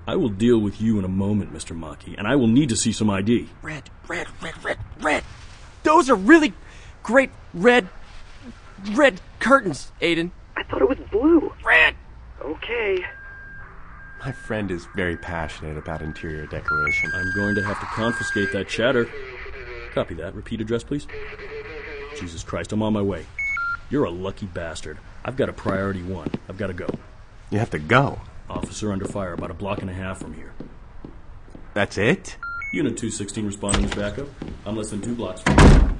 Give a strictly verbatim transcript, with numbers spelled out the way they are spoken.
I will deal with you in a moment, Mister Maki, and I will need to see some I D. Red, red, red, red, red. Those are really great red, red curtains, Aiden. I thought it was blue. Red. Okay. My friend is very passionate about interior decoration. I'm going to have to confiscate that chatter. Copy that. Repeat address, please. Jesus Christ, I'm on my way. You're a lucky bastard. I've got a priority one. I've got to go. You have to go? Officer under fire about a block and a half from here. That's it? Unit two sixteen responding as backup. I'm less than two blocks from here.